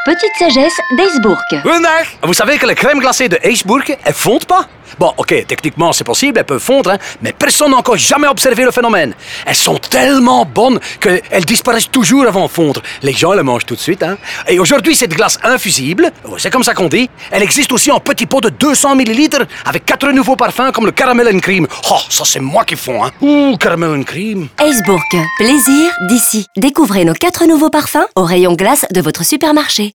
petite sagesse d'Heesburg. Goedendag. Vous savez que les crèmes glacées de Heesburg, elles fondent pas? Bon, ok, techniquement c'est possible, elles peuvent fondre, hein, mais personne n'a encore jamais observé le phénomène. Elles sont tellement bonnes qu'elles disparaissent toujours avant de fondre. Les gens les mangent tout de suite, hein. Et aujourd'hui, cette glace infusible, c'est comme ça qu'on dit, elle existe aussi en petits pots de 200 ml avec 4 nouveaux parfums comme le caramel and cream. Oh, ça c'est moi qui fond, hein. Ouh, caramel and cream. Heesburg, plaisir d'ici. Découvrez nos 4 nouveaux parfums au rayon glace de votre supermarché.